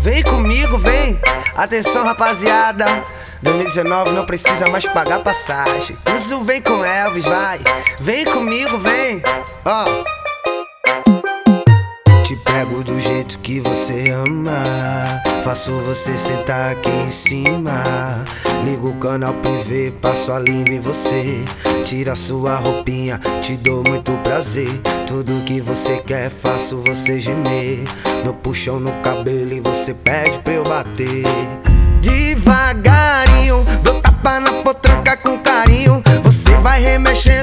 Vem comigo, vem. Atenção, rapaziada. 2019 não precisa mais pagar passagem. Uso vem com Elvis, vai. Vem comigo, vem. Ó. Te pego do jeito que você ama. Faço você sentar aqui em cima. Ligo o canal privê, passo a língua em você. Tira sua roupinha, te dou muito prazer. Tudo que você quer, faço você gemer. Dou puxão no cabelo e você pede pra eu bater. Devagarinho, dou tapa na potranca com carinho. Você vai remexendo